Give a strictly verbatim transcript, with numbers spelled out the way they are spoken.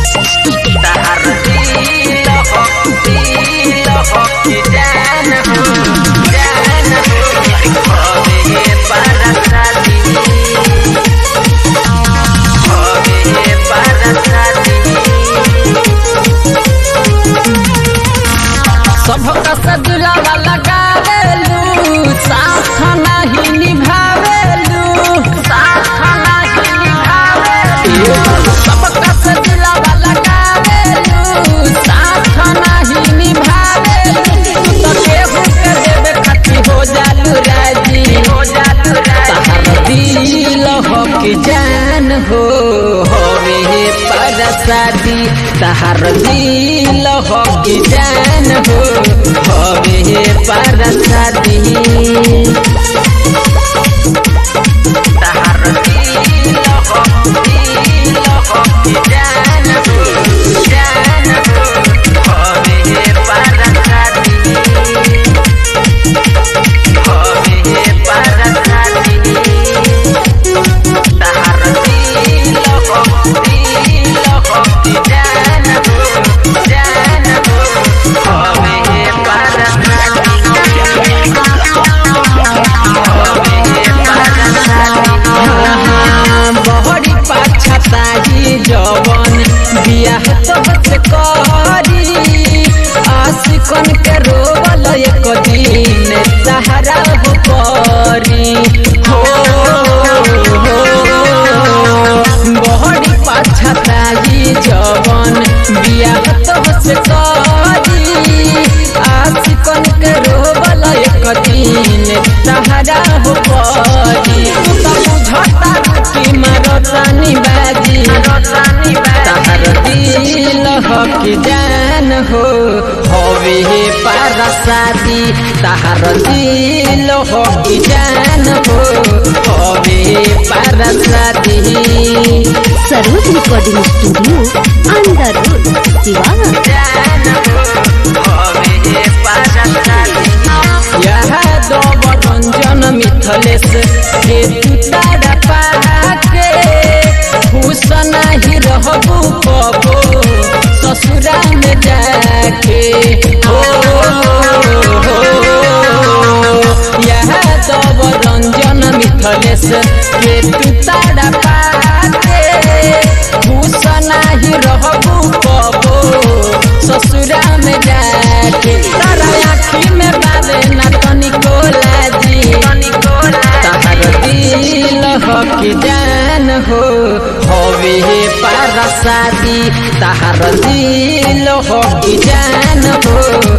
सबका सदिलवा लगावेलू साथ नहीं निभावेलू साथ नहीं निभावेलू सबका सदिलवा लगावेलू साथ नहीं निभावेलू तो केहू के देवे खाती हो जालू राजी हो जालू राजी दिल हो के जान हो होवे परसादी तहर दिल हो के जान हो होवे परसादी तहर दिल हो दिल हो के जान हो जान हो होवे परसादी होवे परसादी तहर दिल हो दिल हो के जान हो जान हो होवे बहरी पाछताही जवन बियाह तोहसे करी आशिकन के रोवल एक दिन सहारा हो परी हो बहरी पाछताही जवन बियाह तोहसे करी आशिकन के रोवल एक दिन सहारा हो परी झटा की मरतानी बाजी तहर दिल हो के जान हो होवे परसादी तहर दिल हो के जान हो होवे Parsadi Saroj recording studio Andar road Siwan जान हो होवे परसादी यह दो रंजन मिथलेश के तारा पाके खुश नहीं रहबू कबो ससुरा में जाके हो यह दो रंजन मिथलेश के तारा पाके खुश नहीं रहबू कबो ससुरा में जाके तारा आँखी में बाबे ना तनिको लाजी तहर दिल हो के जान हो होवे परसादी तहर दिल हो के जान हो